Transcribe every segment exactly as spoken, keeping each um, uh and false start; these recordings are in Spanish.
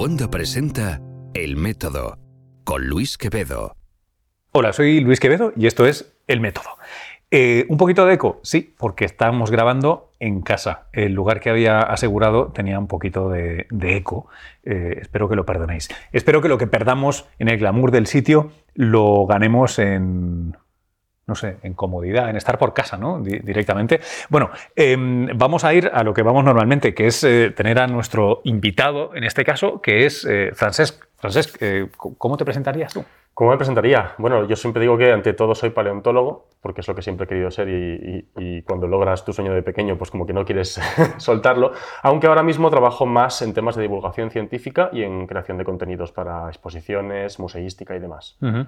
Onda presenta El Método, con Luis Quevedo. Hola, soy Luis Quevedo y esto es El Método. Eh, ¿Un poquito de eco? Sí, porque estábamos grabando en casa. El lugar que había asegurado tenía un poquito de, de eco. Eh, espero que lo perdonéis. Espero que lo que perdamos en el glamour del sitio lo ganemos en... no sé, en comodidad, en estar por casa, ¿no? Di- directamente. Bueno, eh, vamos a ir a lo que vamos normalmente, que es eh, tener a nuestro invitado, en este caso, que es eh, Francesc. Francesc, eh, ¿cómo te presentarías tú? ¿Cómo me presentaría? Bueno, yo siempre digo que ante todo soy paleontólogo, porque es lo que siempre he querido ser y, y, y cuando logras tu sueño de pequeño, pues como que no quieres soltarlo, aunque ahora mismo trabajo más en temas de divulgación científica y en creación de contenidos para exposiciones, museística y demás. Uh-huh.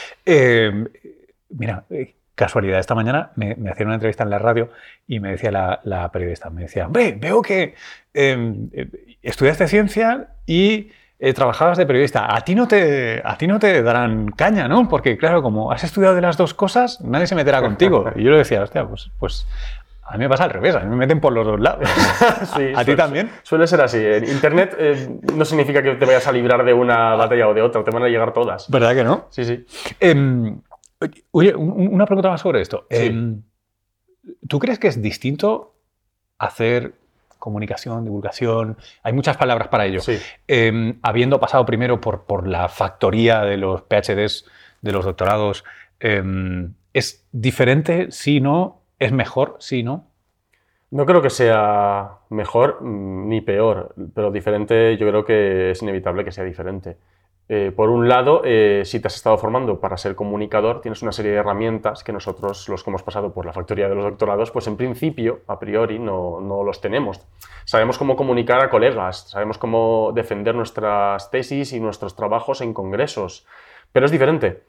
Eh, mira, eh, casualidad, esta mañana me, me hacían una entrevista en la radio y me decía la, la periodista, me decía, hombre, veo que eh, eh, estudiaste ciencia y eh, trabajabas de periodista. A ti, no te, a ti no te darán caña, ¿no? Porque claro, como has estudiado de las dos cosas, nadie se meterá contigo. Y yo le decía, hostia, pues... pues a mí me pasa al revés, a mí me meten por los dos lados. Sí, ¿A, ¿A ti también? Suele ser así. En Internet eh, no significa que te vayas a librar de una batalla o de otra, te van a llegar todas. ¿Verdad que no? Sí, sí. Eh, oye, un, una pregunta más sobre esto. Sí. Eh, ¿Tú crees que es distinto hacer comunicación, divulgación? Hay muchas palabras para ello. Sí. Eh, habiendo pasado primero por, por la factoría de los P H Ds, de los doctorados, eh, ¿es diferente? Sí, no. ¿Es mejor? Sí, no. No creo que sea mejor ni peor, pero diferente yo creo que es inevitable que sea diferente. Eh, por un lado, eh, si te has estado formando para ser comunicador, tienes una serie de herramientas que nosotros, los que hemos pasado por la factoría de los doctorados, pues en principio, a priori, no, no los tenemos. Sabemos cómo comunicar a colegas, sabemos cómo defender nuestras tesis y nuestros trabajos en congresos, pero es diferente.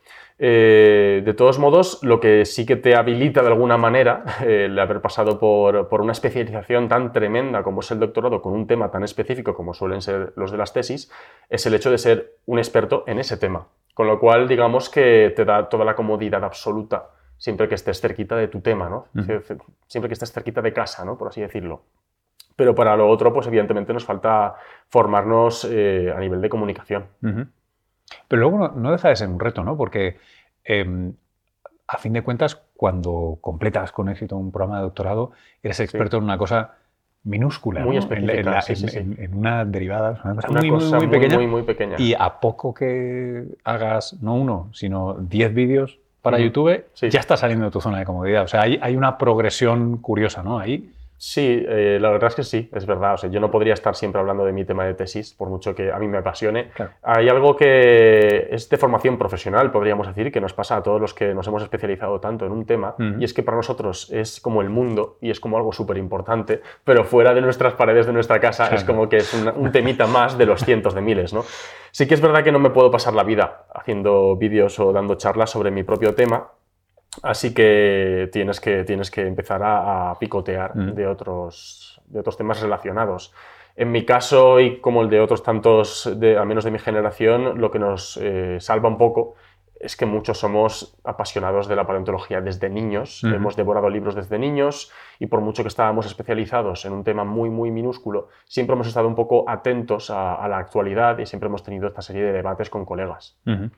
Eh, de todos modos, lo que sí que te habilita de alguna manera eh, el haber pasado por, por una especialización tan tremenda como es el doctorado con un tema tan específico como suelen ser los de las tesis, es el hecho de ser un experto en ese tema. Con lo cual, digamos que te da toda la comodidad absoluta siempre que estés cerquita de tu tema, ¿no? Uh-huh. Siempre que estés cerquita de casa, ¿no? Por así decirlo. Pero para lo otro, pues evidentemente nos falta formarnos eh, a nivel de comunicación. Uh-huh. Pero luego no, no deja de ser un reto, ¿no? Porque eh, a fin de cuentas, cuando completas con éxito un programa de doctorado, eres experto sí. en una cosa minúscula, muy ¿no? específica, en, en, la, sí, sí, en, sí. En, en una derivada, una cosa, una muy, cosa muy, muy, muy, pequeña, muy, muy pequeña. Y a poco que hagas, no uno, sino diez vídeos para uh-huh. YouTube, sí. ya estás saliendo de tu zona de comodidad. O sea, hay, hay una progresión curiosa, ¿no? Ahí. Sí, eh, la verdad es que sí, es verdad. O sea, yo no podría estar siempre hablando de mi tema de tesis, por mucho que a mí me apasione. Claro. Hay algo que es de formación profesional, podríamos decir, que nos pasa a todos los que nos hemos especializado tanto en un tema, uh-huh. y es que para nosotros es como el mundo y es como algo súper importante, pero fuera de nuestras paredes de nuestra casa claro. es como que es un, un temita más de los cientos de miles, ¿no? Sí que es verdad que no me puedo pasar la vida haciendo vídeos o dando charlas sobre mi propio tema. Así que tienes que, tienes que empezar a, a picotear mm. de, otros, de otros temas relacionados. En mi caso, y como el de otros tantos, de, al menos de mi generación, lo que nos eh, salva un poco es que muchos somos apasionados de la paleontología desde niños. Mm. Hemos devorado libros desde niños y por mucho que estábamos especializados en un tema muy, muy minúsculo, siempre hemos estado un poco atentos a, a la actualidad y siempre hemos tenido esta serie de debates con colegas. Mm-hmm.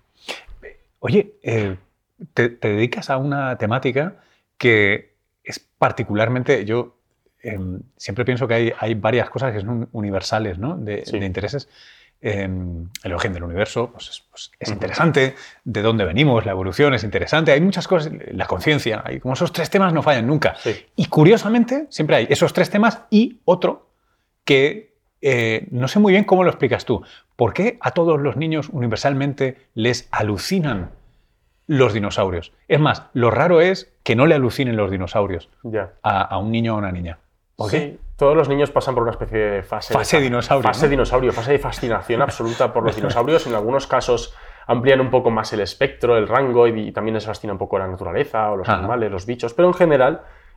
Oye, eh... Te, te dedicas a una temática que es particularmente, yo eh, siempre pienso que hay, hay varias cosas que son universales, ¿no? de, sí. de intereses. Eh, el origen del universo pues es, pues es uh-huh. interesante, de dónde venimos, la evolución es interesante, hay muchas cosas, la conciencia, hay como esos tres temas no fallan nunca. Sí. Y curiosamente siempre hay esos tres temas y otro que eh, no sé muy bien cómo lo explicas tú. ¿Por qué a todos los niños universalmente les alucinan los dinosaurios? Es más, lo raro es que no le alucinen los dinosaurios yeah. a, a un niño o a una niña. ¿Por sí, qué? Todos los niños pasan por una especie de fase... Fase de, dinosaurio. Fase ¿no? dinosaurio, fase de fascinación absoluta por los dinosaurios. En algunos casos amplían un poco más el espectro, el rango, y, y también les fascina un poco la naturaleza o los Ajá. animales, los bichos. Pero en general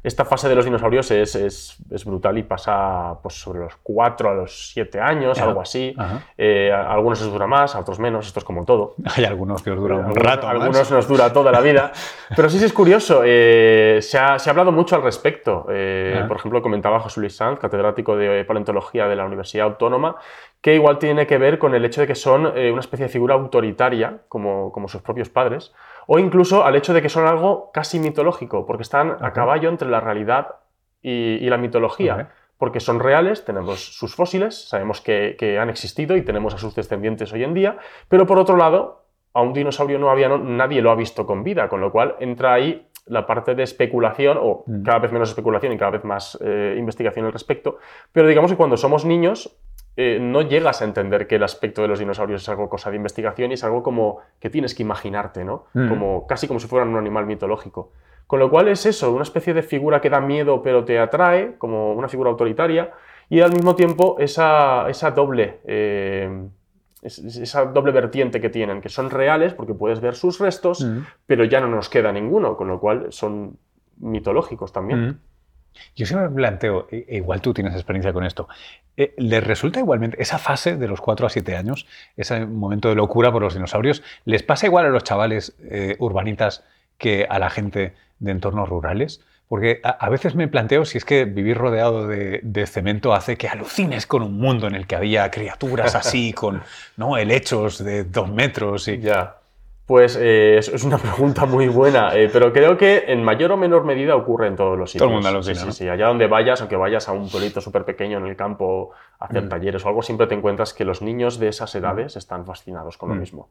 Esta fase de los dinosaurios es, es, es brutal y pasa pues, sobre los cuatro a los siete años, Ajá. algo así. Ajá. Eh, a algunos les dura más, a otros menos, esto es como todo. Hay algunos que os duran un algunos, rato más. Algunos nos dura toda la vida. Pero sí, sí es curioso, eh, se, ha, se ha hablado mucho al respecto. Eh, por ejemplo, comentaba José Luis Sanz, catedrático de paleontología de la Universidad Autónoma, que igual tiene que ver con el hecho de que son eh, una especie de figura autoritaria, como, como sus propios padres, o incluso al hecho de que son algo casi mitológico, porque están okay. a caballo entre la realidad y, y la mitología. Okay. Porque son reales, tenemos sus fósiles, sabemos que, que han existido y tenemos a sus descendientes hoy en día, pero por otro lado, a un dinosaurio no había, no, nadie lo ha visto con vida, con lo cual entra ahí la parte de especulación, o mm. cada vez menos especulación y cada vez más eh, investigación al respecto, pero digamos que cuando somos niños eh, no llegas a entender que el aspecto de los dinosaurios es algo cosa de investigación y es algo como que tienes que imaginarte, ¿no? Mm. Como, casi como si fueran un animal mitológico. Con lo cual es eso, una especie de figura que da miedo pero te atrae, como una figura autoritaria, y al mismo tiempo esa, esa doble... Eh, esa doble vertiente que tienen, que son reales porque puedes ver sus restos, mm. pero ya no nos queda ninguno, con lo cual son mitológicos también. Mm. Yo siempre me planteo, e igual tú tienes experiencia con esto, eh, ¿les resulta igualmente esa fase de los cuatro a siete años, ese momento de locura por los dinosaurios, les pasa igual a los chavales eh, urbanitas que a la gente de entornos rurales? Porque a, a veces me planteo si es que vivir rodeado de, de cemento hace que alucines con un mundo en el que había criaturas así, con ¿no? helechos de dos metros. Y... Ya. Pues eh, es, es una pregunta muy buena, eh, pero creo que en mayor o menor medida ocurre en todos los sitios. Todo el mundo alucina, sí, ¿no? sí, sí. Allá donde vayas, aunque vayas a un pueblito súper pequeño en el campo a hacer mm. talleres o algo, siempre te encuentras que los niños de esas edades mm. están fascinados con mm. lo mismo.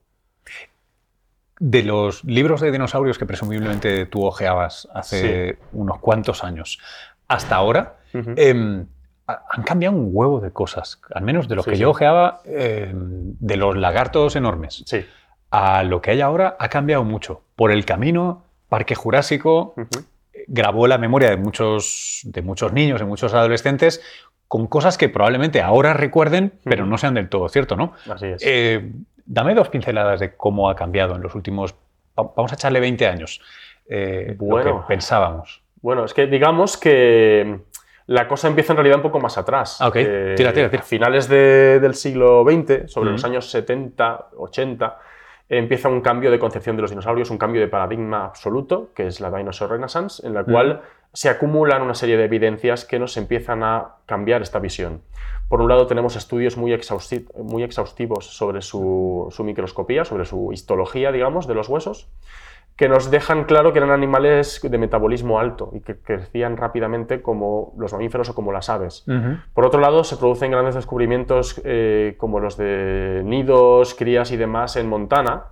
De los libros de dinosaurios que presumiblemente tú ojeabas hace sí. unos cuantos años, hasta ahora, uh-huh. eh, han cambiado un huevo de cosas. Al menos de los sí, que sí. yo ojeaba, eh, de los lagartos enormes, sí. a lo que hay ahora ha cambiado mucho. Por el camino, Parque Jurásico uh-huh. grabó la memoria de muchos, de muchos niños, de muchos adolescentes, con cosas que probablemente ahora recuerden, uh-huh. pero no sean del todo cierto, ¿no? Así es. Eh, Dame dos pinceladas de cómo ha cambiado en los últimos, vamos a echarle veinte años, eh, bueno, lo que pensábamos. Bueno, es que digamos que la cosa empieza en realidad un poco más atrás. Ah, ok, eh, tira, tira, tira. A finales de, del siglo veinte, sobre mm. los años setenta, ochenta, empieza un cambio de concepción de los dinosaurios, un cambio de paradigma absoluto, que es la Dinosaur Renaissance, en la cual mm. se acumulan una serie de evidencias que nos empiezan a cambiar esta visión. Por un lado tenemos estudios muy, exhausti muy exhaustivos sobre su, su microscopía, sobre su histología, digamos, de los huesos, que nos dejan claro que eran animales de metabolismo alto y que crecían rápidamente como los mamíferos o como las aves. Uh-huh. Por otro lado, se producen grandes descubrimientos eh, como los de nidos, crías y demás en Montana,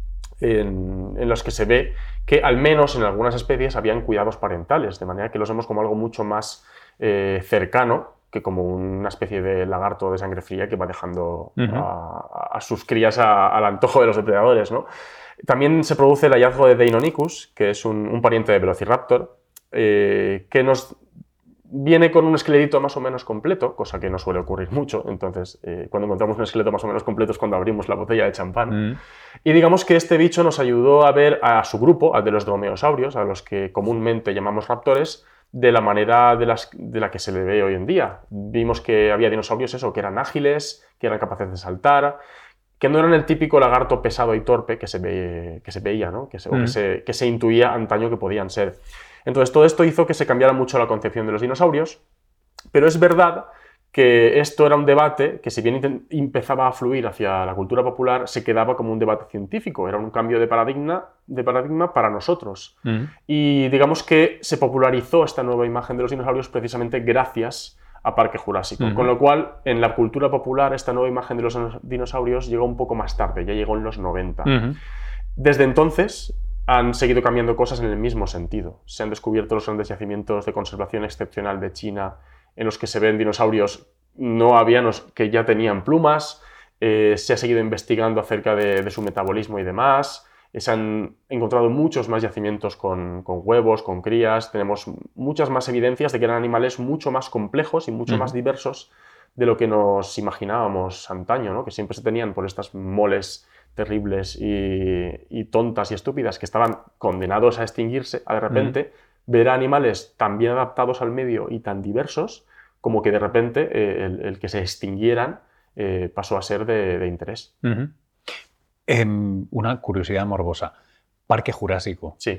en, en los que se ve que al menos en algunas especies habían cuidados parentales, de manera que los vemos como algo mucho más eh, cercano que como una especie de lagarto de sangre fría que va dejando uh-huh. a, a sus crías a, al antojo de los depredadores, ¿no? También se produce el hallazgo de Deinonychus, que es un, un pariente de Velociraptor, eh, que nos viene con un esqueleto más o menos completo, cosa que no suele ocurrir mucho. Entonces, eh, cuando encontramos un esqueleto más o menos completo es cuando abrimos la botella de champán. Mm. Y digamos que este bicho nos ayudó a ver a su grupo, al de los dromeosaurios, a los que comúnmente llamamos raptores, de la manera de, las, de la que se le ve hoy en día. Vimos que había dinosaurios eso, que eran ágiles, que eran capaces de saltar, que no eran el típico lagarto pesado y torpe que se, ve, que se veía, ¿no? que, se, mm. o que, se, que se intuía antaño que podían ser. Entonces todo esto hizo que se cambiara mucho la concepción de los dinosaurios, pero es verdad que esto era un debate que, si bien empezaba a fluir hacia la cultura popular, se quedaba como un debate científico, era un cambio de paradigma, de paradigma para nosotros. Mm. Y digamos que se popularizó esta nueva imagen de los dinosaurios precisamente gracias a Parque Jurásico, mm. con lo cual en la cultura popular esta nueva imagen de los dinosaurios llegó un poco más tarde, ya llegó en los noventa. Mm. Desde entonces han seguido cambiando cosas en el mismo sentido. Se han descubierto los grandes yacimientos de conservación excepcional de China, en los que se ven dinosaurios no avianos que ya tenían plumas, eh, se ha seguido investigando acerca de, de su metabolismo y demás, eh, se han encontrado muchos más yacimientos con, con huevos, con crías, tenemos muchas más evidencias de que eran animales mucho más complejos y mucho uh-huh. más diversos de lo que nos imaginábamos antaño, ¿no? Que siempre se tenían por estas moles terribles y, y tontas y estúpidas que estaban condenados a extinguirse de repente, uh-huh. ver a animales tan bien adaptados al medio y tan diversos como que de repente eh, el, el que se extinguieran eh, pasó a ser de, de interés. Uh-huh. Eh, una curiosidad morbosa. Parque Jurásico. Sí.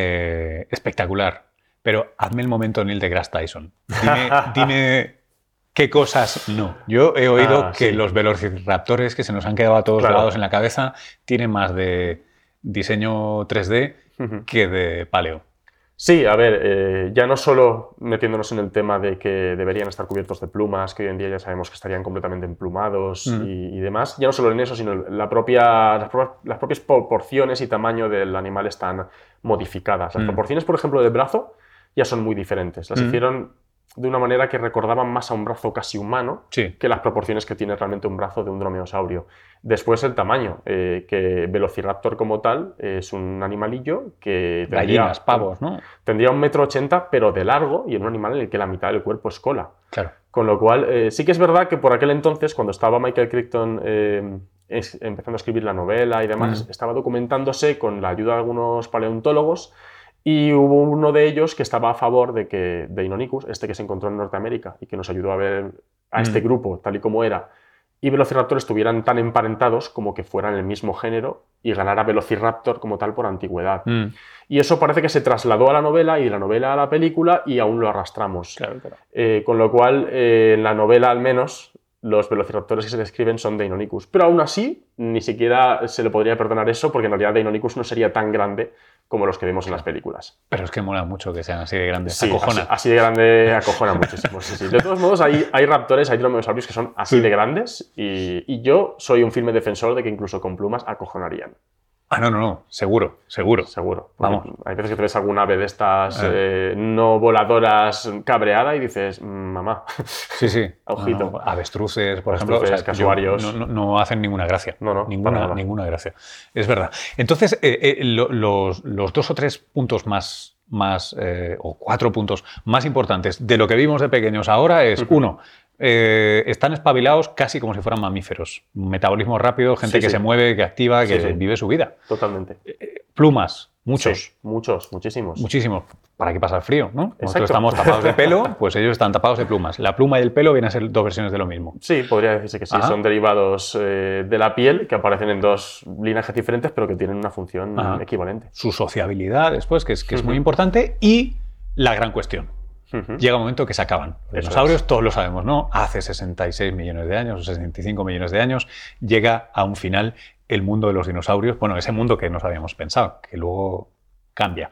Eh, espectacular. Pero hazme el momento Neil deGrasse Tyson. Dime, dime qué cosas no. Yo he oído ah, que sí. los velociraptores que se nos han quedado a todos Claro. grabados en la cabeza tienen más de diseño tres D Uh-huh. que de paleo. Sí, a ver, eh, ya no solo metiéndonos en el tema de que deberían estar cubiertos de plumas, que hoy en día ya sabemos que estarían completamente emplumados Mm. y, y demás, ya no solo en eso, sino la propia, las, propias, las propias proporciones y tamaño del animal están modificadas. Las Mm. proporciones, por ejemplo, del brazo ya son muy diferentes. Las Mm. hicieron de una manera que recordaban más a un brazo casi humano Sí. que las proporciones que tiene realmente un brazo de un dromeosaurio. Después el tamaño, eh, que Velociraptor como tal es un animalillo que tendría, Gallinas, pavos, ¿no? tendría un metro ochenta, pero de largo, y en un animal en el que la mitad del cuerpo es cola. Claro. Con lo cual, eh, sí que es verdad que por aquel entonces, cuando estaba Michael Crichton eh, es, empezando a escribir la novela y demás, Mm. estaba documentándose con la ayuda de algunos paleontólogos, y hubo uno de ellos que estaba a favor de que Deinonychus, este que se encontró en Norteamérica y que nos ayudó a ver a este Mm. grupo tal y como era, y Velociraptor estuvieran tan emparentados como que fueran el mismo género y ganara Velociraptor como tal por antigüedad. Mm. Y eso parece que se trasladó a la novela y de la novela a la película y aún lo arrastramos. Claro, claro. Eh, con lo cual, eh, en la novela al menos, los velociraptores que se describen son Deinonychus. Pero aún así, ni siquiera se le podría perdonar eso, porque en realidad Deinonychus no sería tan grande como los que vemos en las películas. Pero es que mola mucho que sean así de grandes. Sí, Acojona. así, así de grande acojona muchísimo. Sí, sí. De todos modos, hay, hay raptores, hay dromeosaurios que son así de grandes y, y yo soy un firme defensor de que incluso con plumas acojonarían. Ah, no, no, no. Seguro, seguro. Seguro. Porque Vamos. hay veces que te ves alguna ave de estas Eh. eh, no voladoras cabreada y dices, "Mm, mamá". Sí, sí. Ojito. No, no, avestruces, por Avestruces, ejemplo. casuarios. yo- No, no, no hacen ninguna gracia. No, no, para Ninguna, nada. ninguna gracia. Es verdad. Entonces, eh, eh, lo- los, los dos o tres puntos más, más eh, o cuatro puntos más importantes de lo que vimos de pequeños ahora es, Ujú. uno, eh, están espabilados casi como si fueran mamíferos. Metabolismo rápido, gente Sí, que sí. se mueve, que activa, que Sí, sí. vive su vida. Totalmente. Plumas, muchos. Sí, muchos, muchísimos. Muchísimos. ¿Para qué pasa el frío? ¿no? Nosotros Exacto. estamos tapados de pelo, pues ellos están tapados de plumas. La pluma y el pelo vienen a ser dos versiones de lo mismo. Sí, podría decirse que sí. Ajá. Son derivados eh, de la piel que aparecen en dos linajes diferentes, pero que tienen una función Ajá. equivalente. Su sociabilidad después, que es, que es muy Ujú. importante, y la gran cuestión. Ujú. Llega un momento que se acaban. Los Eso dinosaurios, es. todos lo sabemos, ¿no? Hace sesenta y seis millones de años o sesenta y cinco millones de años llega a un final el mundo de los dinosaurios. Bueno, ese mundo que nos habíamos pensado, que luego cambia.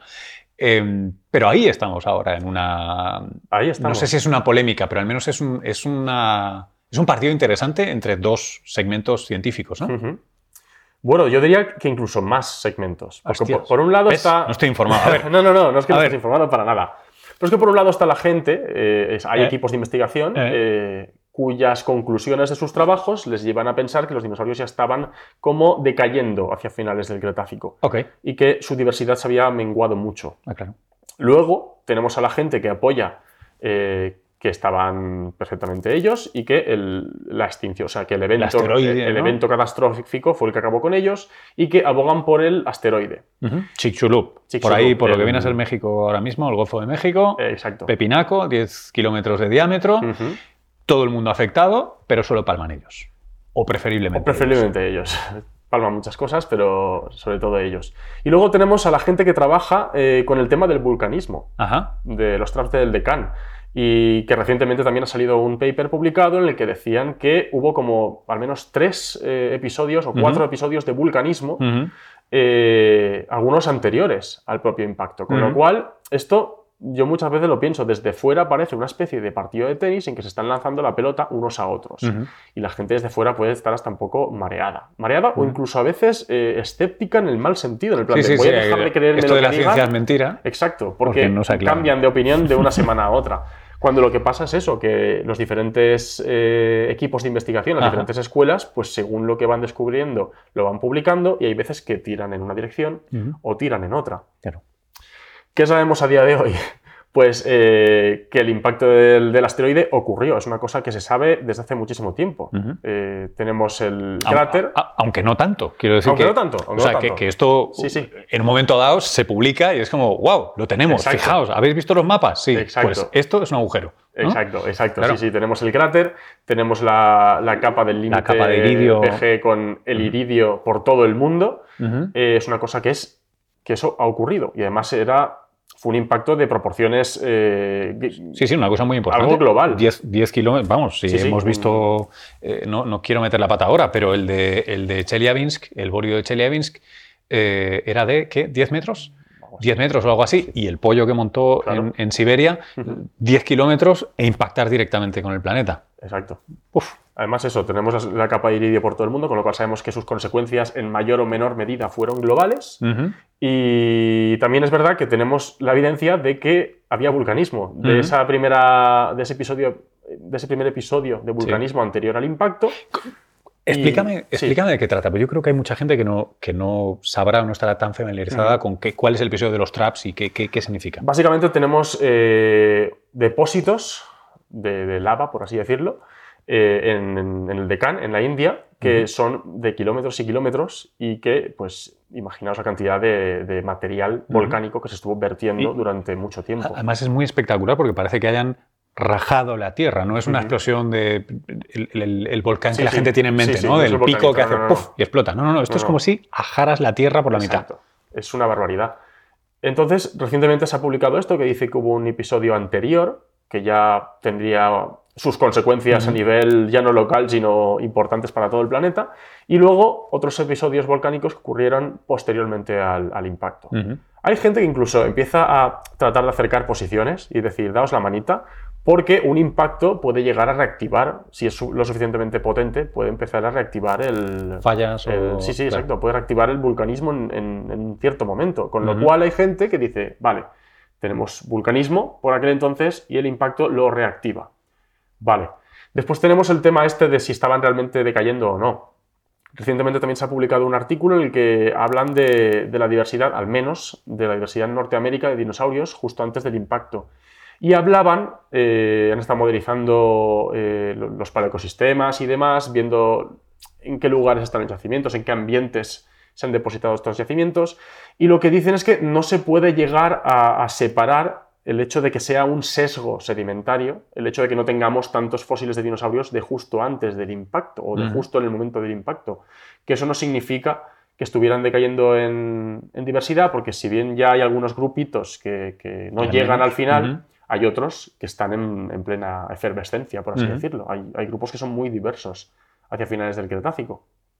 Eh, pero ahí estamos ahora en una... Ahí No estamos. sé si es una polémica, pero al menos es un, es una, es un partido interesante entre dos segmentos científicos, ¿no? Ujú. Bueno, yo diría que incluso más segmentos. Porque Hostias. por, por un lado ¿Ves? está... No estoy informado. A ver. no, no, no, no es que A no ver. estés informado para nada. Pero es que por un lado está la gente, eh, es- hay Eh. equipos de investigación Eh. eh, cuyas conclusiones de sus trabajos les llevan a pensar que los dinosaurios ya estaban como decayendo hacia finales del Cretácico Ok. y que su diversidad se había menguado mucho. Ah, claro. Luego tenemos a la gente que apoya eh, que estaban perfectamente ellos y que el- la extinción, o sea, que el evento, asteroide, el, el ¿no? evento catastrófico fue el que acabó con ellos y que abogan por el asteroide. Ujú. Chicxulub. Por Chicxulub, ahí, por lo que el- viene a ser México ahora mismo, el Golfo de México. Eh, exacto. Pepinaco, diez kilómetros de diámetro. Ujú. Todo el mundo afectado, pero solo palman ellos. O preferiblemente. O preferiblemente ellos. Palman muchas cosas, pero sobre todo ellos. Y luego tenemos a la gente que trabaja eh, con el tema del vulcanismo, Ajá. de los traps del Deccan. Y que recientemente también ha salido un paper publicado en el que decían que hubo como al menos tres eh, episodios o cuatro Ujú. episodios de vulcanismo, Ujú. eh, algunos anteriores al propio impacto. Con lo Ujú. cual, esto yo muchas veces lo pienso, desde fuera parece una especie de partido de tenis en que se están lanzando la pelota unos a otros. Ujú. Y la gente desde fuera puede estar hasta un poco mareada. Mareada o Ujú. incluso a veces eh, escéptica en el mal sentido, en el plan Sí, de sí, voy sí. a dejar de creerme Esto lo de que la digan. ciencia es mentira. Exacto, Porque porque no se aclara. cambian de opinión de una semana a otra. Cuando lo que pasa es eso, que los diferentes eh, equipos de investigación, las Ajá. diferentes escuelas, pues según lo que van descubriendo, lo van publicando y hay veces que tiran en una dirección Ujú. o tiran en otra. Claro. ¿Qué sabemos a día de hoy? Pues eh, que el impacto del, del asteroide ocurrió. Es una cosa que se sabe desde hace muchísimo tiempo. Uh-huh. eh, tenemos el cráter... A, a, aunque no tanto, quiero decir aunque que... no tanto. Aunque o sea, no que, tanto. que esto sí, sí. en un momento dado se publica y es como, wow, lo tenemos, exacto. Fijaos, ¿habéis visto los mapas? Sí, exacto. Pues esto es un agujero, ¿no? Exacto, exacto. Claro. Sí, sí, tenemos el cráter, tenemos la, la capa del límite de iridio. P G con el iridio uh-huh. por todo el mundo. Uh-huh. eh, es una cosa que es que eso ha ocurrido y además era... Fue un impacto de proporciones... Eh, sí, sí, una cosa muy importante. Algo global. diez kilómetros, vamos, si sí, hemos sí, visto... Un... Eh, no, no quiero meter la pata ahora, pero el de, el de Chelyabinsk, el borio de Chelyabinsk, eh, era de, ¿qué? ¿diez metros? diez metros o algo así. Y el pollo que montó claro. en, en Siberia, uh-huh. diez kilómetros e impactar directamente con el planeta. Exacto. Uf. Además eso, tenemos la capa de iridio por todo el mundo, con lo cual sabemos que sus consecuencias en mayor o menor medida fueron globales. Uh-huh. Y también es verdad que tenemos la evidencia de que había vulcanismo. De, uh-huh. esa primera, de, ese episodio, de ese primer episodio de vulcanismo sí. anterior al impacto. Explícame, y, explícame sí. de qué trata, porque yo creo que hay mucha gente que no, que no sabrá o no estará tan familiarizada uh-huh. con qué, cuál es el episodio de los traps y qué, qué, qué significa. Básicamente tenemos eh, depósitos de, de lava, por así decirlo, Eh, en, en, en el Deccan, en la India, que uh-huh. son de kilómetros y kilómetros y que, pues, imaginaos la cantidad de, de material uh-huh. volcánico que se estuvo vertiendo y durante mucho tiempo. Además es muy espectacular porque parece que hayan rajado la Tierra, no es una uh-huh. explosión de el, el, el volcán sí, que la sí. gente tiene en mente, sí, sí, ¿no? Del pico que hace no, no, no. puff y explota. No, no, no, esto no, es no. como si ajaras la Tierra por la Exacto. mitad. Es una barbaridad. Entonces, recientemente se ha publicado esto que dice que hubo un episodio anterior que ya tendría sus consecuencias uh-huh. a nivel ya no local, sino importantes para todo el planeta, y luego otros episodios volcánicos que ocurrieron posteriormente al, al impacto. Uh-huh. Hay gente que incluso empieza a tratar de acercar posiciones y decir, daos la manita, porque un impacto puede llegar a reactivar, si es lo suficientemente potente, puede empezar a reactivar el... Fallas el, o... Sí, sí, claro. exacto, puede reactivar el vulcanismo en, en, en un cierto momento, con uh-huh. lo cual hay gente que dice, vale, tenemos vulcanismo por aquel entonces y el impacto lo reactiva. Vale. Después tenemos el tema este de si estaban realmente decayendo o no. Recientemente también se ha publicado un artículo en el que hablan de, de la diversidad, al menos de la diversidad en Norteamérica de dinosaurios justo antes del impacto. Y hablaban, eh, han estado modelizando eh, los paleoecosistemas y demás, viendo en qué lugares están los yacimientos, en qué ambientes se han depositado estos yacimientos, y lo que dicen es que no se puede llegar a, a separar el hecho de que sea un sesgo sedimentario, el hecho de que no tengamos tantos fósiles de dinosaurios de justo antes del impacto o de uh-huh. justo en el momento del impacto. Que eso no significa que estuvieran decayendo en, en diversidad, porque si bien ya hay algunos grupitos que, que no llegan menos. al final, uh-huh. hay otros que están en, en plena efervescencia, por así uh-huh. decirlo. Hay, hay grupos que son muy diversos hacia finales del Cretácico.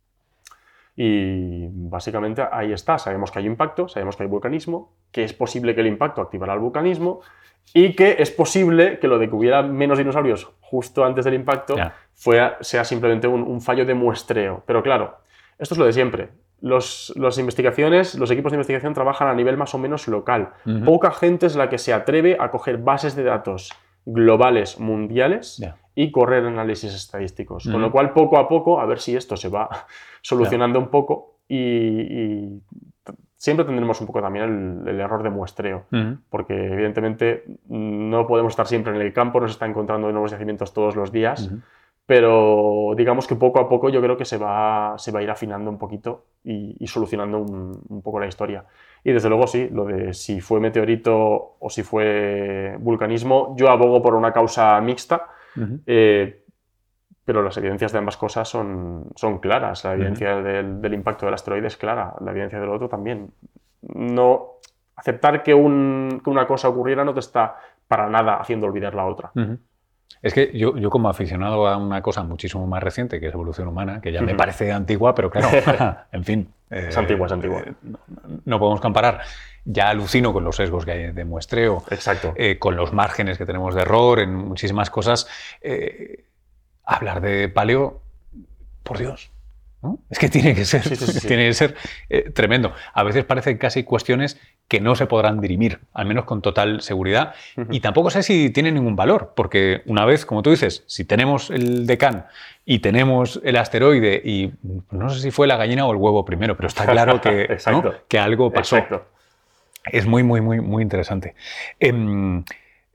Y básicamente ahí está, sabemos que hay impacto, sabemos que hay vulcanismo, que es posible que el impacto activara el vulcanismo y que es posible que lo de que hubiera menos dinosaurios justo antes del impacto yeah. fuera, sea simplemente un, un fallo de muestreo. Pero claro, esto es lo de siempre. Los, los, investigaciones, los equipos de investigación trabajan a nivel más o menos local. Uh-huh. Poca gente es la que se atreve a coger bases de datos globales, mundiales, yeah. y correr análisis estadísticos. Uh-huh. Con lo cual, poco a poco, a ver si esto se va solucionando yeah. un poco y, y siempre tendremos un poco también el, el error de muestreo, uh-huh. porque evidentemente no podemos estar siempre en el campo, nos está encontrando nuevos yacimientos todos los días, uh-huh. pero digamos que poco a poco yo creo que se va, se va a ir afinando un poquito y, y solucionando un, un poco la historia. Y desde luego sí, lo de si fue meteorito o si fue vulcanismo, yo abogo por una causa mixta, uh-huh. eh, pero las evidencias de ambas cosas son, son claras. La evidencia uh-huh. del, del impacto del asteroide es clara, la evidencia del otro también. No, aceptar que, un, que una cosa ocurriera no te está para nada haciendo olvidar la otra. Uh-huh. Es que yo, yo como aficionado a una cosa muchísimo más reciente, que es evolución humana, que ya uh-huh. me parece antigua, pero claro, en fin. Eh, es antigua, es antigua. Eh, no, no podemos comparar. Ya alucino con los sesgos que hay de muestreo, Exacto. Eh, con los márgenes que tenemos de error en muchísimas cosas. Eh, hablar de paleo, por Dios, ¿no? Es que tiene que ser, sí, sí, sí, sí. tiene que ser eh, tremendo. A veces parecen casi cuestiones que no se podrán dirimir, al menos con total seguridad. Uh-huh. Y tampoco sé si tienen ningún valor, porque una vez, como tú dices, si tenemos el Deccan y tenemos el asteroide y no sé si fue la gallina o el huevo primero, pero está claro que, ¿no? que algo pasó. Exacto. Es muy, muy, muy, muy interesante. Eh,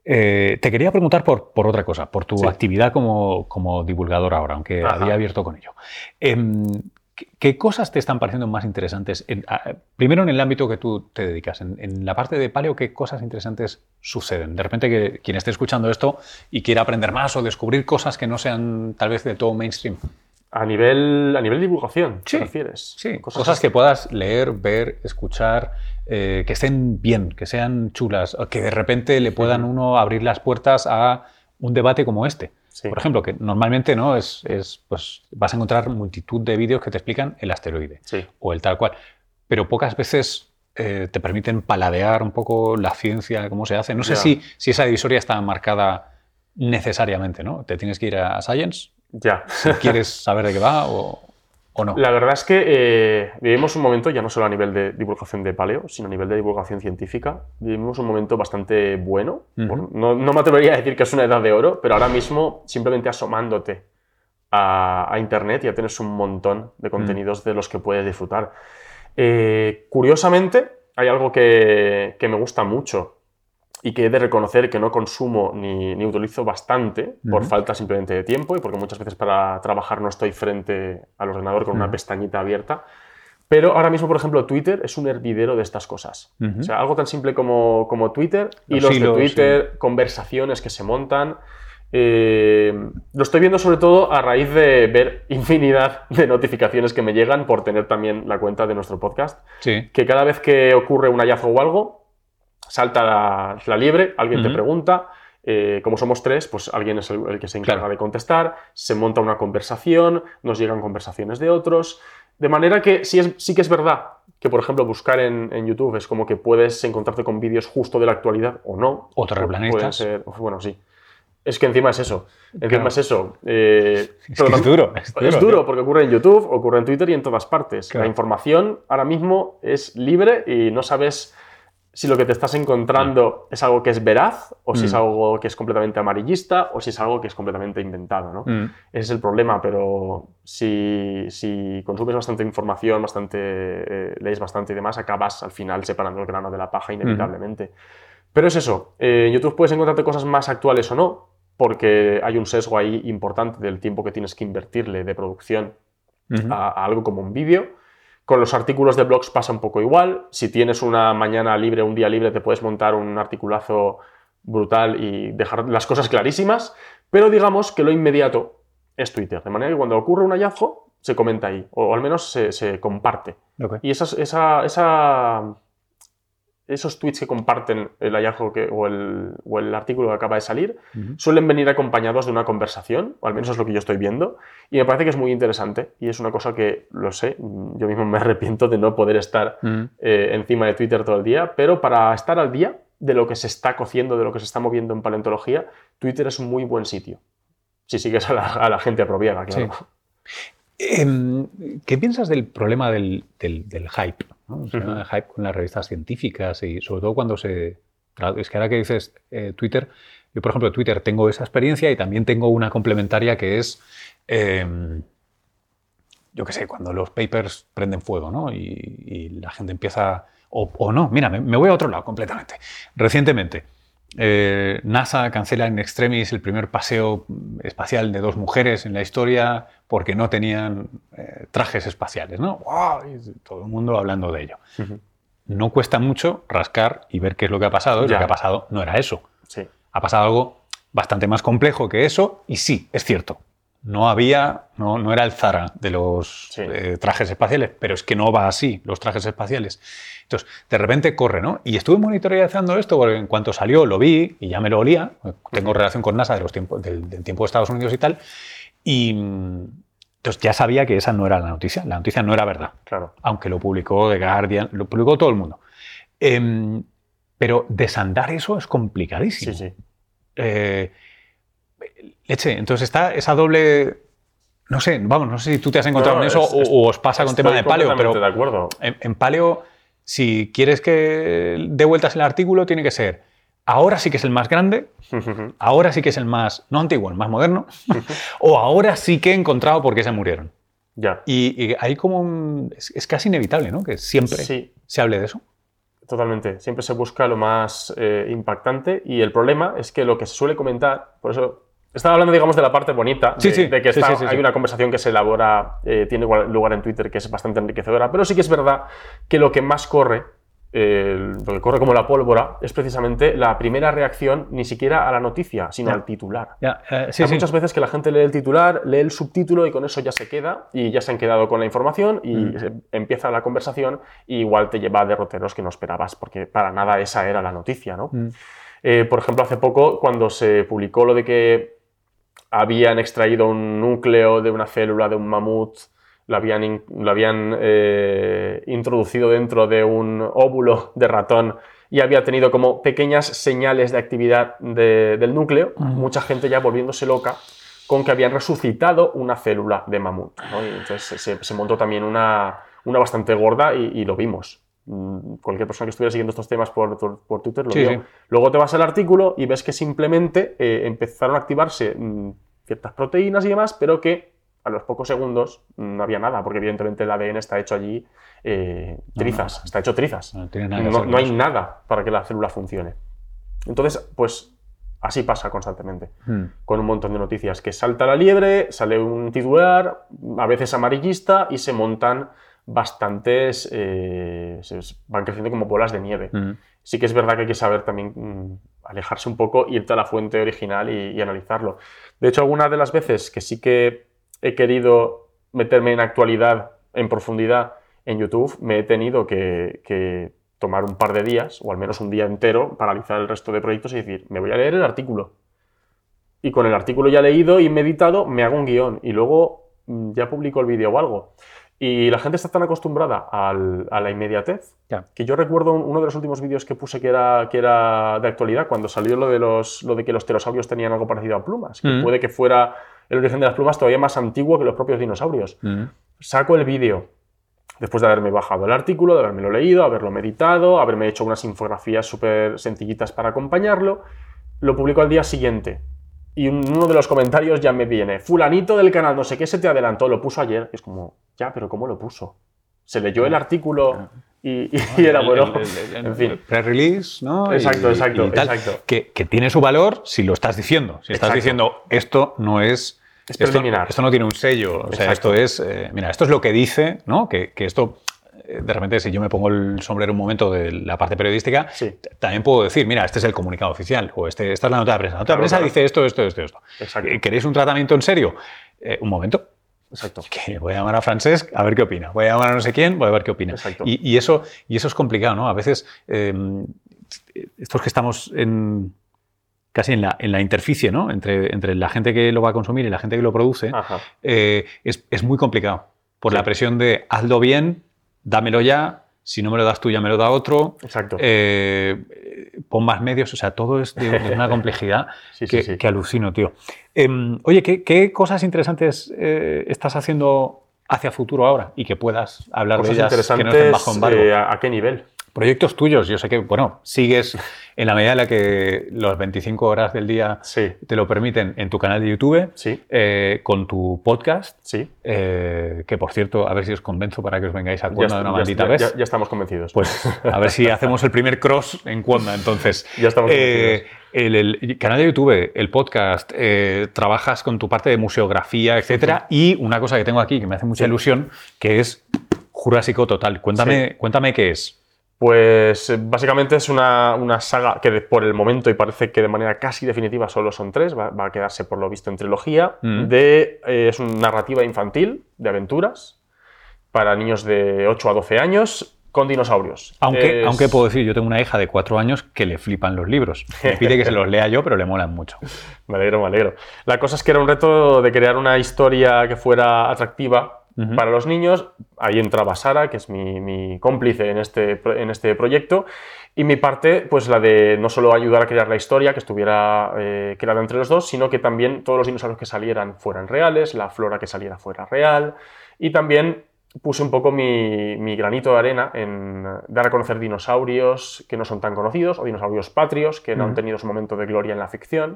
Eh, te quería preguntar por, por otra cosa, por tu Sí. actividad como, como divulgador ahora, aunque Ajá. había abierto con ello. Em, ¿qué, qué cosas te están pareciendo más interesantes? En, a, primero en el ámbito que tú te dedicas, en, en la parte de paleo, ¿qué cosas interesantes suceden? De repente que quien esté escuchando esto y quiera aprender más o descubrir cosas que no sean tal vez de todo mainstream. A nivel, a nivel divulgación, Sí, ¿te refieres? Sí, Cosas, cosas que puedas leer, ver, escuchar, eh, que estén bien, que sean chulas, o que de repente le puedan Ujú. uno abrir las puertas a un debate como este. Sí. Por ejemplo, que normalmente no es, es, pues, vas a encontrar multitud de vídeos que te explican el asteroide Sí. o el tal cual, pero pocas veces eh, te permiten paladear un poco la ciencia, cómo se hace. No sé Ya. si, si esa divisoria está marcada necesariamente, ¿no? Te tienes que ir a Science Ya. si quieres saber de qué va o, o no. La verdad es que eh, vivimos un momento, ya no solo a nivel de divulgación de paleo, sino a nivel de divulgación científica, vivimos un momento bastante bueno. Ujú. Por- no, no me atrevería a decir que es una edad de oro, pero ahora mismo simplemente asomándote a, a Internet ya tienes un montón de contenidos de los que puedes disfrutar. Eh, curiosamente, hay algo que, que me gusta mucho y que he de reconocer que no consumo ni, ni utilizo bastante por Ujú. falta simplemente de tiempo y porque muchas veces para trabajar no estoy frente al ordenador con una Ujú. pestañita abierta. Pero ahora mismo, por ejemplo, Twitter es un hervidero de estas cosas. Ujú. O sea, algo tan simple como, como Twitter, Los hilos de hilos, Twitter, conversaciones que se montan. Eh, lo estoy viendo sobre todo a raíz de ver infinidad de notificaciones que me llegan por tener también la cuenta de nuestro podcast. Sí. Que cada vez que ocurre un hallazgo o algo, salta la, la liebre, alguien te Ujú. pregunta, eh, como somos tres, pues alguien es el, el que se encarga Claro. de contestar, se monta una conversación, nos llegan conversaciones de otros, de manera que sí, es, sí que es verdad que, por ejemplo, buscar en, en YouTube es como que puedes encontrarte con vídeos justo de la actualidad o no. O terraplanistas. Pueden ser, bueno, sí. Es que encima es eso. Encima Claro. es eso. Eh, Es pero que es tam- duro, es duro, Es duro tío. porque ocurre en YouTube, ocurre en Twitter y en todas partes. Claro. La información ahora mismo es libre y no sabes si lo que te estás encontrando es algo que es veraz o si Mm. es algo que es completamente amarillista o si es algo que es completamente inventado, ¿no? Mm. Ese es el problema, pero si, si consumes bastante información, bastante, eh, lees bastante y demás, acabas al final separando el grano de la paja inevitablemente. Pero es eso, eh, en YouTube puedes encontrarte cosas más actuales o no, porque hay un sesgo ahí importante del tiempo que tienes que invertirle de producción Ujú. a, a algo como un vídeo. Con los artículos de blogs pasa un poco igual. Si tienes una mañana libre, un día libre, te puedes montar un articulazo brutal y dejar las cosas clarísimas. Pero digamos que lo inmediato es Twitter. De manera que cuando ocurre un hallazgo, se comenta ahí, o al menos se, se comparte. Ok. Y esas, esa, esa, esos tweets que comparten el hallazgo que, o, el, o el artículo que acaba de salir Ujú. suelen venir acompañados de una conversación, o al menos es lo que yo estoy viendo, y me parece que es muy interesante y es una cosa que, lo sé, yo mismo me arrepiento de no poder estar Mm. eh, encima de Twitter todo el día, pero para estar al día de lo que se está cociendo, de lo que se está moviendo en paleontología, Twitter es un muy buen sitio. Si sigues a la, a la gente apropiada, claro. Em, ¿Qué piensas del problema del, del- del hype? ¿no? O sea, Ujú. el hype con las revistas científicas y sobre todo cuando se... Es que ahora que dices eh, Twitter, yo por ejemplo Twitter tengo esa experiencia y también tengo una complementaria que es, em, yo qué sé, cuando los papers prenden fuego, ¿no? Y, y la gente empieza... O, o no, mira, me, me voy a otro lado completamente. Recientemente, eh, NASA cancela in extremis el primer paseo espacial de dos mujeres en la historia porque no tenían eh, trajes espaciales, ¿no? ¡Wow! Y todo el mundo hablando de ello. Ujú. No cuesta mucho rascar y ver qué es lo que ha pasado. Y Ya. lo que ha pasado no era eso. Sí. Ha pasado algo bastante más complejo que eso y sí, es cierto. No había, no, no era el Zara de los Sí. eh, trajes espaciales, pero es que no va así, los trajes espaciales. Entonces, de repente corre, ¿no? Y estuve monitoreando esto porque en cuanto salió lo vi y ya me lo olía. Tengo relación con NASA de los tiempos, del, del tiempo de Estados Unidos y tal. Y mm, entonces ya sabía que esa no era la noticia. La noticia no era verdad. Claro. Aunque lo publicó The Guardian, lo publicó todo el mundo. Em, pero desandar eso es complicadísimo. Sí, sí. Eh, leche, entonces está esa doble... No sé, vamos, no sé si tú te has encontrado No, en eso es- o, es- o os pasa con tema Estoy de paleo, completamente pero de acuerdo. en, en paleo, si quieres que dé vueltas el artículo, tiene que ser, ahora sí que es el más grande, ahora sí que es el más, no antiguo, el más moderno, o ahora sí que he encontrado por qué se murieron. Ya. Y, y hay como un... Es, es casi inevitable, ¿no? Que siempre Sí. se hable de eso. Totalmente. Siempre se busca lo más eh, impactante y el problema es que lo que se suele comentar, por eso estaba hablando, digamos, de la parte bonita, sí, de, sí, de que sí, está, sí, sí, hay sí. una conversación que se elabora, eh, tiene lugar en Twitter, que es bastante enriquecedora, pero sí que es verdad que lo que más corre, eh, lo que corre como la pólvora, es precisamente la primera reacción, ni siquiera a la noticia, sino Ya. al titular. Ya, eh, sí, Hay sí. muchas veces que la gente lee el titular, lee el subtítulo y con eso ya se queda y ya se han quedado con la información y Mm. se- empieza la conversación y igual te lleva a derroteros que no esperabas, porque para nada esa era la noticia, ¿no? Mm. Eh, por ejemplo, hace poco, cuando se publicó lo de que habían extraído un núcleo de una célula de un mamut, lo habían, in- lo habían eh, introducido dentro de un óvulo de ratón y había tenido como pequeñas señales de actividad de- del núcleo, Ujú. mucha gente ya volviéndose loca con que habían resucitado una célula de mamut, ¿no? Y entonces se, se- se montó también una, una bastante gorda y, y lo vimos. Mm, Cualquier persona que estuviera siguiendo estos temas por, por- por Twitter lo Sí, vio. sí. Luego te vas al artículo y ves que simplemente eh, empezaron a activarse mm, ciertas proteínas y demás, pero que a los pocos segundos mm, no había nada, porque evidentemente el A D N está hecho allí eh, trizas, no. está hecho trizas. No tiene nada que No, hacer con no hay eso. nada para que la célula funcione. Entonces, pues así pasa constantemente, Mm. con un montón de noticias, que salta la liebre, sale un titular, a veces amarillista, y se montan bastantes, eh, se van creciendo como bolas de nieve. Mm. Sí que es verdad que hay que saber también mm, alejarse un poco, irte a la fuente original y, y analizarlo. De hecho, algunas de las veces que sí que he querido meterme en actualidad, en profundidad, en YouTube, me he tenido que, que tomar un par de días, o al menos un día entero, paralizar el resto de proyectos y decir, me voy a leer el artículo. Y con el artículo ya leído y meditado, me hago un guión y luego mm, ya publico el vídeo o algo. Y la gente está tan acostumbrada al- a la inmediatez Ya. que yo recuerdo un- uno de los últimos vídeos que puse que era, que era de actualidad, cuando salió lo de, los, lo de que los pterosaurios tenían algo parecido a plumas, que Mm. puede que fuera el origen de las plumas todavía más antiguo que los propios dinosaurios. Mm. Saco el vídeo después de haberme bajado el artículo, de haberme lo leído, haberlo meditado, haberme hecho unas infografías súper sencillitas para acompañarlo, lo publico al día siguiente. Y un- uno de los comentarios ya me viene, fulanito del canal, no sé qué, se te adelantó, lo puso ayer. Y es como, ya, pero ¿cómo lo puso? Se leyó el artículo y, y, y elaboró. El- el- el- En fin. el Pre-release, ¿no? Exacto, Y- exacto, y tal. exacto. Que, que tiene su valor si lo estás diciendo. Si estás Exacto. diciendo, esto no es... Es esto, preliminar. esto no tiene un sello. O sea, Exacto. esto es... eh, mira, esto es lo que dice, ¿no? Que, que esto... eh, De repente, si yo me pongo el sombrero un momento de la parte periodística, Sí. t- también puedo decir, mira, este es el comunicado oficial, o este, esta es la nota de prensa. La nota de Claro, prensa claro. dice esto, esto, esto, esto. Exacto. Eh, ¿Queréis un tratamiento en serio? Eh, un momento. Exacto. Que voy a llamar a Francesc a ver qué opina. Voy a llamar a no sé quién, voy a ver qué opina. Exacto. Y, y eso, y eso es complicado, ¿no? A veces, eh, estos que estamos en, casi en la, en la interficie, ¿no? Entre, entre la gente que lo va a consumir y la gente que lo produce, Ajá. eh, es, es muy complicado. Por Sí. la presión de hazlo bien, dámelo ya, si no me lo das tú ya me lo da otro, Exacto. eh, pon más medios, o sea, todo es de, de una complejidad Sí, sí, que, sí. que alucino, tío. Em, oye, ¿qué, qué cosas interesantes eh, estás haciendo hacia futuro ahora y que puedas hablar Cosas de ellas que no estén interesantes, bajo embargo? eh, ¿a, a qué nivel? Proyectos tuyos, yo sé que, bueno, sigues en la medida en la que las veinticinco horas del día Sí, te lo permiten en tu canal de YouTube, sí, eh, con tu podcast, sí. eh, que por cierto, a ver si os convenzo para que os vengáis a Ya, Cuonda de una ya- maldita ya- vez. ya- ya estamos convencidos. Pues a ver si hacemos el primer cross en Cuonda, entonces. Ya estamos Eh, el, el canal de YouTube, el podcast, eh, trabajas con tu parte de museografía, etcétera, y una cosa que tengo aquí que me hace mucha Sí. ilusión, que es Jurásico Total. Cuéntame, cuéntame qué es. Pues eh, básicamente es una, una saga que de- por el momento, y parece que de manera casi definitiva solo son tres, va, va a quedarse por lo visto en trilogía, Mm. de, eh, es una narrativa infantil de aventuras para niños de ocho a doce años con dinosaurios. Aunque, Es- aunque puedo decir, yo tengo una hija de cuatro años que le flipan los libros. Me pide que se los lea yo, pero le molan mucho. Me alegro, me alegro. La cosa es que era un reto de crear una historia que fuera atractiva Ujú. para los niños. Ahí entraba Sara, que es mi, mi cómplice en este, pro- en este proyecto. Y mi parte, pues la de no solo ayudar a crear la historia, que estuviera eh, creada entre los dos, sino que también todos los dinosaurios que salieran fueran reales, la flora que saliera fuera real. Y también puse un poco mi, mi granito de arena en dar a conocer dinosaurios que no son tan conocidos, o dinosaurios patrios que no han Ujú. tenido su momento de gloria en la ficción.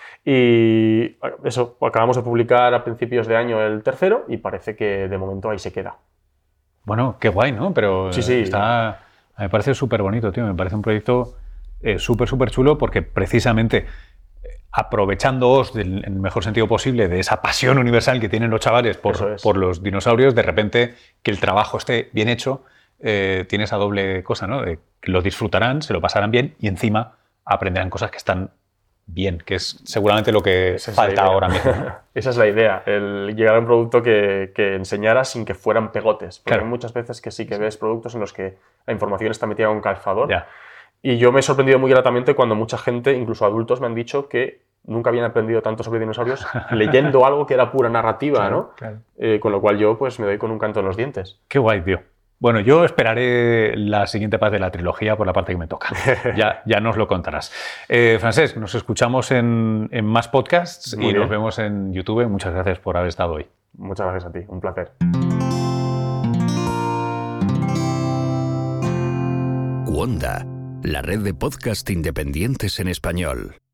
Y eso, acabamos de publicar a principios de año el tercero y parece que de momento ahí se queda. Bueno, qué guay, ¿no? Pero Sí, sí. está... A mí me parece súper bonito, tío. Me parece un proyecto eh, súper, súper chulo porque precisamente eh, aprovechándoos del, en el mejor sentido posible de esa pasión universal que tienen los chavales por, es. por los dinosaurios, de repente que el trabajo esté bien hecho, eh, tiene esa doble cosa, ¿no? De que lo disfrutarán, se lo pasarán bien y encima aprenderán cosas que están bien, que es seguramente lo que Esa es falta la idea. ahora mismo, ¿no? Esa es la idea, el llegar a un producto que, que enseñara sin que fueran pegotes. Porque Claro. hay muchas veces que sí que ves productos en los que la información está metida en un calzador. Ya. Y yo me he sorprendido muy gratamente cuando mucha gente, incluso adultos, me han dicho que nunca habían aprendido tanto sobre dinosaurios leyendo algo que era pura narrativa, Claro, ¿no? claro. Eh, con lo cual yo pues me doy con un canto en los dientes. Qué guay, tío. Bueno, yo esperaré la siguiente parte de la trilogía por la parte que me toca. Ya, ya nos lo contarás. Eh, Francesc, nos escuchamos en, en más podcasts Muy y bien. nos vemos en YouTube. Muchas gracias por haber estado hoy. Muchas gracias a ti, un placer. Wanda, la red de podcast independientes en español.